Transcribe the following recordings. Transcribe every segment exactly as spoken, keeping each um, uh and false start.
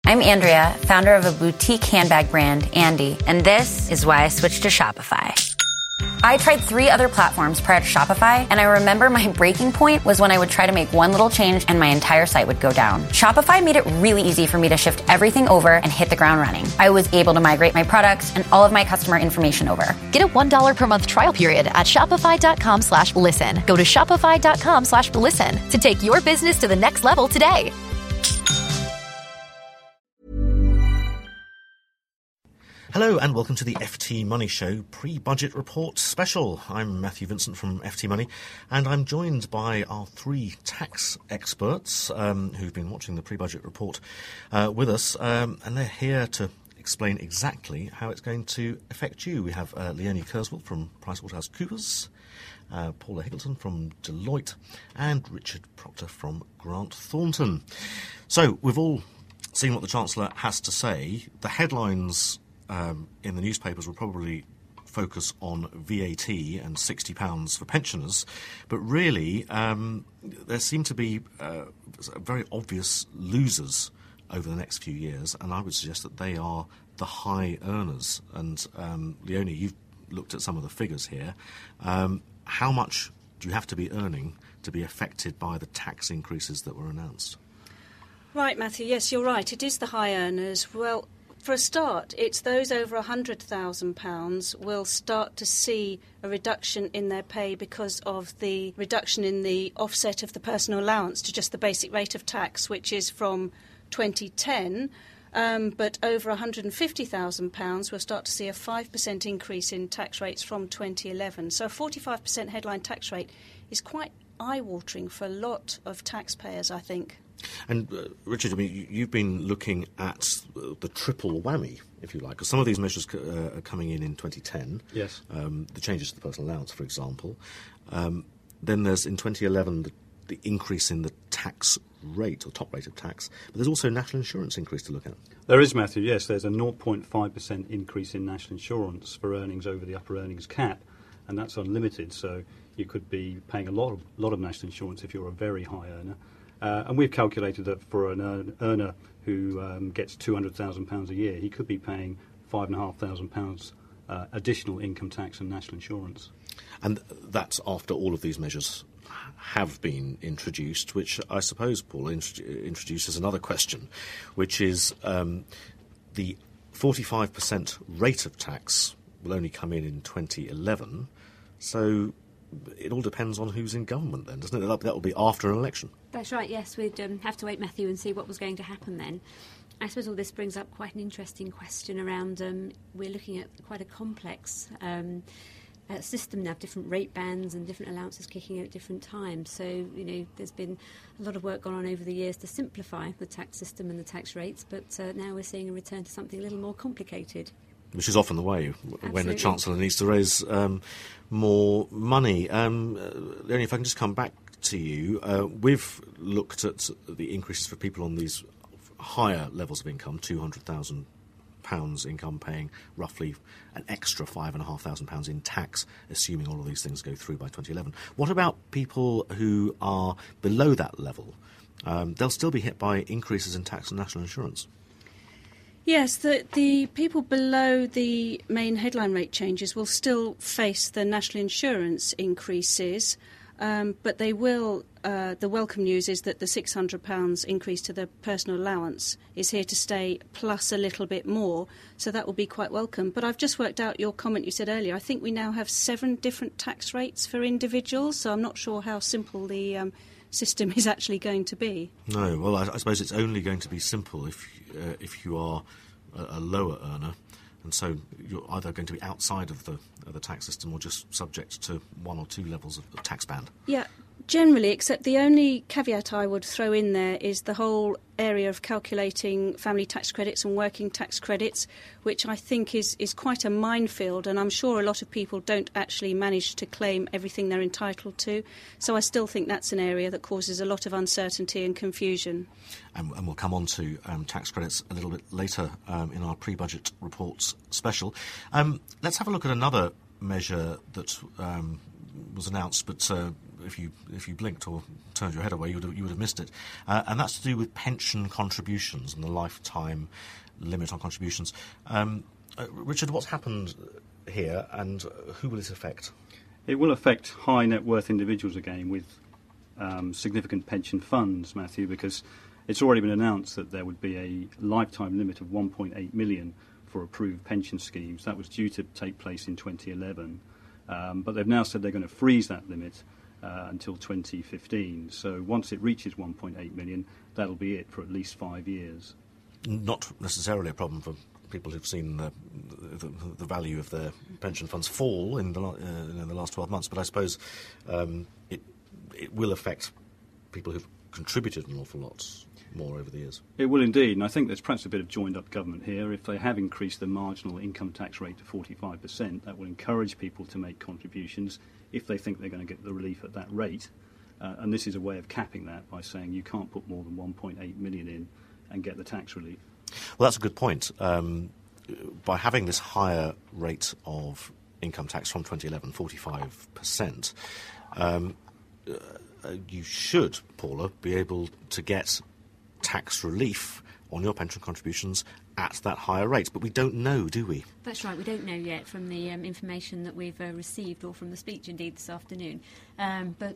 I'm Andrea, founder of a boutique handbag brand, Andy, and this is why I switched to Shopify. I tried three other platforms prior to Shopify, and I remember my breaking point was when I would try to make one little change and my entire site would go down. Shopify made it really easy for me to shift everything over and hit the ground running. I was able to migrate my products and all of my customer information over. Get a one dollar per month trial period at shopify.com slash listen. Go to shopify.com slash listen to take your business to the next level today. Hello and welcome to the F T Money Show pre-budget report special. I'm Matthew Vincent from F T Money, and I'm joined by our three tax experts um, who've been watching the pre-budget report uh, with us, um, and they're here to explain exactly how it's going to affect you. We have uh, Leonie Kurzweil from PricewaterhouseCoopers, uh, Paula Higgleton from Deloitte, and Richard Proctor from Grant Thornton. So we've all seen what the Chancellor has to say. The headlines Um, in the newspapers will probably focus on V A T and sixty pounds for pensioners, but really um, there seem to be uh, very obvious losers over the next few years, and I would suggest that they are the high earners. And um, Leonie, you've looked at some of the figures here. Um, how much do you have to be earning to be affected by the tax increases that were announced? Right, Matthew, yes, you're right. It is the high earners. Well, for a start, it's those over one hundred thousand pounds will start to see a reduction in their pay because of the reduction in the offset of the personal allowance to just the basic rate of tax, which is from twenty ten. Um, but over one hundred fifty thousand pounds will start to see a five percent increase in tax rates from twenty eleven. So a forty-five percent headline tax rate is quite eye-watering for a lot of taxpayers, I think. And, uh, Richard, I mean, you've been looking at uh, the triple whammy, if you like, because some of these measures uh, are coming in in twenty ten. Yes. Um, the changes to the personal allowance, for example. Um, then there's, in twenty eleven, the, the increase in the tax rate, or top rate of tax. But there's also national insurance increase to look at. There is, Matthew, yes. There's a zero point five percent increase in national insurance for earnings over the upper earnings cap, and that's unlimited, so you could be paying a lot of, lot of national insurance if you're a very high earner. Uh, and we've calculated that for an earn, earner who um, gets two hundred thousand pounds a year, he could be paying five thousand five hundred pounds uh, additional income tax and national insurance. And that's after all of these measures have been introduced, which I suppose, Paul, int- introduces another question, which is um, the forty-five percent rate of tax will only come in in twenty eleven, so it all depends on who's in government then, doesn't it? That, that will be after an election. That's right, yes. We'd um, have to wait, Matthew, and see what was going to happen then. I suppose all this brings up quite an interesting question around, um, we're looking at quite a complex um, uh, system now, different rate bands and different allowances kicking in at different times. So, you know, there's been a lot of work gone on over the years to simplify the tax system and the tax rates, but uh, now we're seeing a return to something a little more complicated. Which is often the way Absolutely. When a Chancellor needs to raise um, more money. Um, uh, only if I can just come back to you, uh, we've looked at the increases for people on these higher levels of income, two hundred thousand pounds income, paying roughly an extra five thousand five hundred pounds in tax, assuming all of these things go through by twenty eleven. What about people who are below that level? Um, they'll still be hit by increases in tax and national insurance. Yes, the, the people below the main headline rate changes will still face the national insurance increases, um, but they will, uh, the welcome news is that the six hundred pounds increase to the personal allowance is here to stay, plus a little bit more, so that will be quite welcome. But I've just worked out your comment you said earlier. I think we now have seven different tax rates for individuals, so I'm not sure how simple the um, system is actually going to be. No, well, I, I suppose it's only going to be simple if uh, if you are a, a lower earner, and so you're either going to be outside of the of the tax system or just subject to one or two levels of, of tax band. Yeah, generally, except the only caveat I would throw in there is the whole area of calculating family tax credits and working tax credits, which I think is, is quite a minefield, and I'm sure a lot of people don't actually manage to claim everything they're entitled to. So I still think that's an area that causes a lot of uncertainty and confusion. And, and we'll come on to um, tax credits a little bit later um, in our pre-budget reports special. Um, let's have a look at another measure that um, was announced but uh, if you if you blinked or turned your head away, you would have, you would have missed it. Uh, and that's to do with pension contributions and the lifetime limit on contributions. Um, uh, Richard, what's happened here, and who will it affect? It will affect high net worth individuals again with um, significant pension funds, Matthew, because it's already been announced that there would be a lifetime limit of one point eight million for approved pension schemes. That was due to take place in twenty eleven, um, but they've now said they're going to freeze that limit uh, until twenty fifteen. So once it reaches one point eight million, that'll be it for at least five years. Not necessarily a problem for people who've seen the, the, the value of their pension funds fall in the, uh, in the last twelve months, but I suppose um, it, it will affect people who've contributed an awful lot more over the years. It will indeed, and I think there's perhaps a bit of joined-up government here. If they have increased the marginal income tax rate to forty-five percent, that will encourage people to make contributions if they think they're going to get the relief at that rate. Uh, and this is a way of capping that by saying you can't put more than one point eight million in and get the tax relief. Well, that's a good point. Um, by having this higher rate of income tax from twenty eleven, forty-five percent, um, uh, you should, Paula, be able to get tax relief on your pension contributions at that higher rate. But we don't know, do we? That's right, we don't know yet from the um, information that we've uh, received, or from the speech indeed this afternoon. Um, but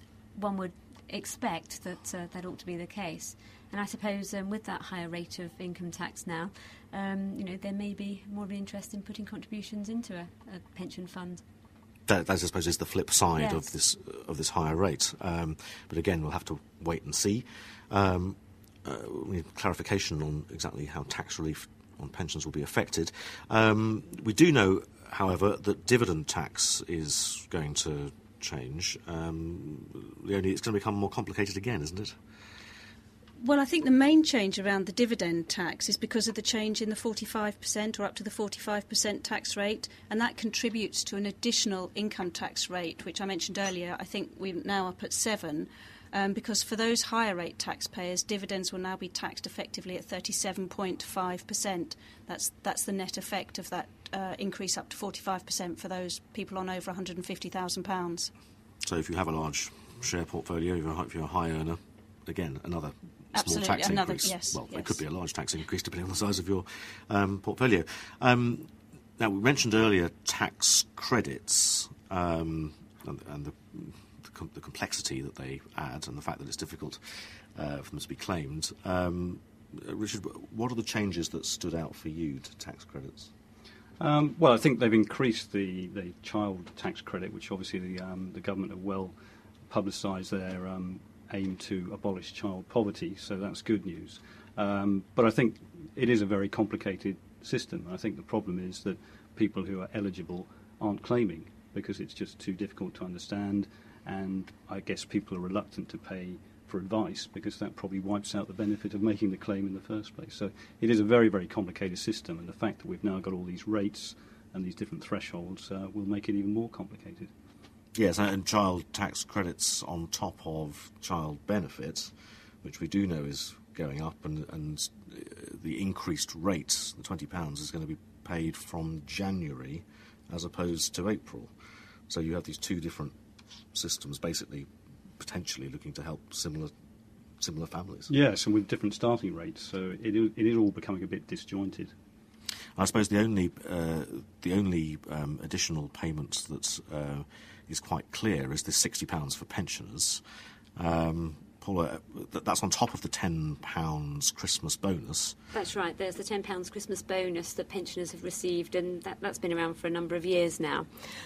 one would expect that uh, that ought to be the case. And I suppose um, with that higher rate of income tax now, um, you know, there may be more of an interest in putting contributions into a, a pension fund. That, that, I suppose, is the flip side Yes. of this of this higher rate. Um, but again, we'll have to wait and see. Um, uh, we need clarification on exactly how tax relief on pensions will be affected. Um, we do know, however, that dividend tax is going to change. Um, the only, it's going to become more complicated again, isn't it? Well, I think the main change around the dividend tax is because of the change in the forty-five percent or up to the forty-five percent tax rate, and that contributes to an additional income tax rate, which I mentioned earlier. I think we're now up at seven, um, because for those higher rate taxpayers, dividends will now be taxed effectively at thirty-seven point five percent. That's, that's the net effect of that uh, increase up to forty-five percent for those people on over one hundred fifty thousand pounds. So if you have a large share portfolio, if you're, if you're a high earner, again, another Absolutely, small tax another, increase. yes, well, yes. it could be a large tax increase depending on the size of your um, portfolio. Um, now, we mentioned earlier tax credits um, and, and the, the, com- the complexity that they add and the fact that it's difficult uh, for them to be claimed. Um, Richard, what are the changes that stood out for you to tax credits? Um, well, I think they've increased the, the child tax credit, which obviously the, um, the government have well publicised their um, aim to abolish child poverty, so that's good news. Um, but I think it is a very complicated system. I think the problem is that people who are eligible aren't claiming because it's just too difficult to understand, and I guess people are reluctant to pay for advice because that probably wipes out the benefit of making the claim in the first place. So it is a very, very complicated system, and the fact that we've now got all these rates and these different thresholds uh, will make it even more complicated. Yes, and child tax credits on top of child benefits, which we do know is going up, and, and the increased rate, the twenty pounds, is going to be paid from January as opposed to April. So you have these two different systems basically potentially looking to help similar similar families. Yes, and with different starting rates, so it is, it is all becoming a bit disjointed. I suppose the only uh, the only um, additional payment that uh, is quite clear is this sixty pounds for pensioners. Um, Paula, that's on top of the ten pounds Christmas bonus. That's right, there's the ten pounds Christmas bonus that pensioners have received, and that, that's been around for a number of years now.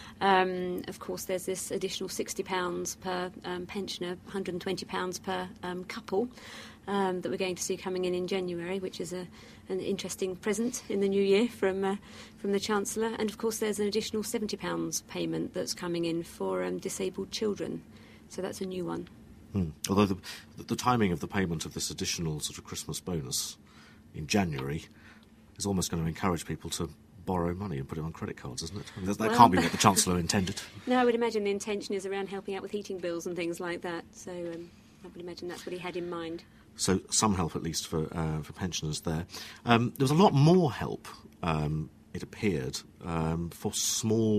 Um, of course, there's this additional sixty pounds per um, pensioner, one hundred twenty pounds per um, couple, um, that we're going to see coming in in January, which is a, an interesting present in the new year from uh, from the Chancellor. And of course, there's an additional seventy pounds payment that's coming in for um, disabled children. So that's a new one. Hmm. Although the, the timing of the payment of this additional sort of Christmas bonus in January is almost going to encourage people to borrow money and put it on credit cards, isn't it? I mean, that Well, can't be what the Chancellor intended. No, I would imagine the intention is around helping out with heating bills and things like that. So um, I would imagine that's what he had in mind. So some help at least for uh, for pensioners there. Um, there was a lot more help, um, it appeared, um, for small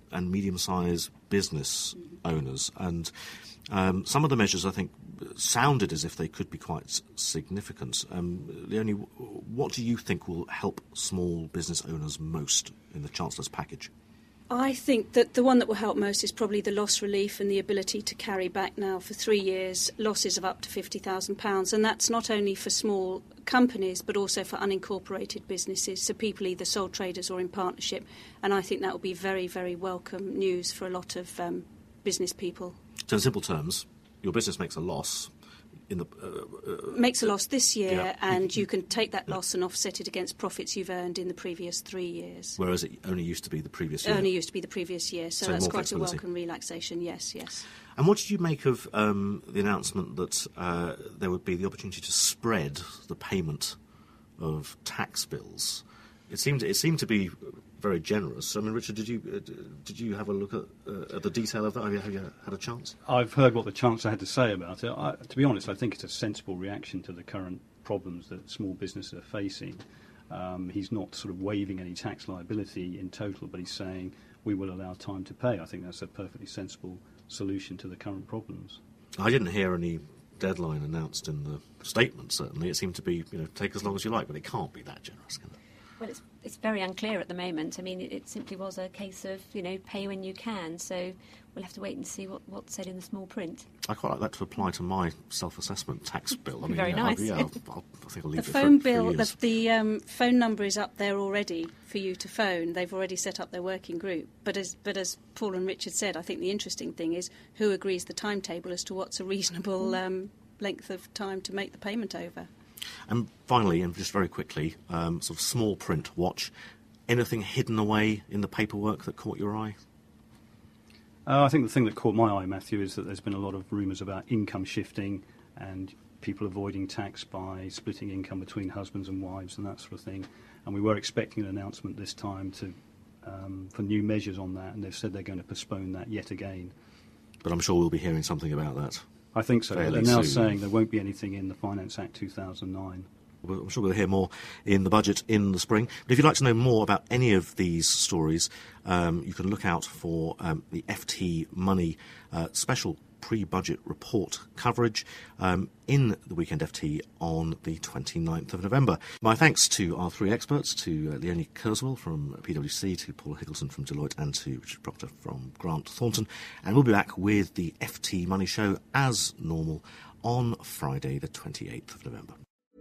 and medium-sized business owners. And um, some of the measures, I think, sounded as if they could be quite significant. Um, Leonie, what do you think will help small business owners most in the Chancellor's package? I think that the one that will help most is probably the loss relief and the ability to carry back now for three years losses of up to fifty thousand pounds. And that's not only for small companies but also for unincorporated businesses, so people either sole traders or in partnership. And I think that will be very, very welcome news for a lot of um, business people. So in simple terms, your business makes a loss. In the, uh, uh, makes a loss this year, yeah. and you can take that loss and offset it against profits you've earned in the previous three years. Whereas it only used to be the previous year. It only used to be the previous year, so, so that's quite a welcome relaxation, yes, yes. And what did you make of um, the announcement that uh, there would be the opportunity to spread the payment of tax bills? It seemed it seemed to be very generous. I mean, Richard, did you uh, did you have a look at, uh, at the detail of that? Have you, have you had a chance? I've heard what the Chancellor had to say about it. I, to be honest, I think it's a sensible reaction to the current problems that small businesses are facing. Um, he's not sort of waiving any tax liability in total, but he's saying we will allow time to pay. I think that's a perfectly sensible solution to the current problems. I didn't hear any deadline announced in the statement, certainly. It seemed to be, you know, take as long as you like, but it can't be that generous, can it? Well, it's it's very unclear at the moment. I mean, it, it simply was a case of, you know, pay when you can. So we'll have to wait and see what, what's said in the small print. I quite like that to apply to my self-assessment tax bill. I mean, very yeah, nice. I, yeah, I'll, I'll, I think I'll leave the it phone for, bill, for the, the um, phone number is up there already for you to phone. They've already set up their working group. But as but as Paul and Richard said, I think the interesting thing is who agrees the timetable as to what's a reasonable um, length of time to make the payment over. And finally, and just very quickly, um, sort of small print watch. Anything hidden away in the paperwork that caught your eye? Uh, I think the thing that caught my eye, Matthew, is that there's been a lot of rumours about income shifting and people avoiding tax by splitting income between husbands and wives and that sort of thing. And we were expecting an announcement this time to um, for new measures on that, and they've said they're going to postpone that yet again. But I'm sure we'll be hearing something about that. I think so. They're now soon. saying there won't be anything in the Finance Act two thousand nine. I'm sure we'll hear more in the budget in the spring. But if you'd like to know more about any of these stories, um, you can look out for um, the F T Money uh, special pre-budget report coverage um, in the Weekend F T on the twenty-ninth of November. My thanks to our three experts, to uh, Leonie Kurzweil from PwC, to Paul Higgleton from Deloitte, and to Richard Proctor from Grant Thornton. And we'll be back with the F T Money Show as normal on Friday the twenty-eighth of November.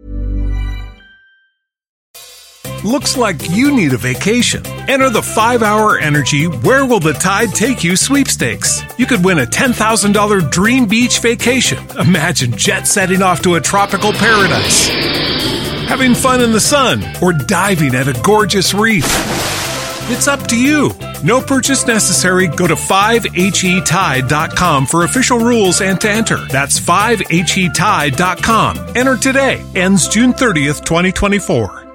Looks like you need a vacation. Enter the five hour Energy Where Will the Tide Take You sweepstakes. You could win a ten thousand dollars dream beach vacation. Imagine jet setting off to a tropical paradise, having fun in the sun, or diving at a gorgeous reef. It's up to you. No purchase necessary. Go to five H E tide dot com for official rules and to enter. That's five H E tide dot com. Enter today. Ends June thirtieth, twenty twenty-four.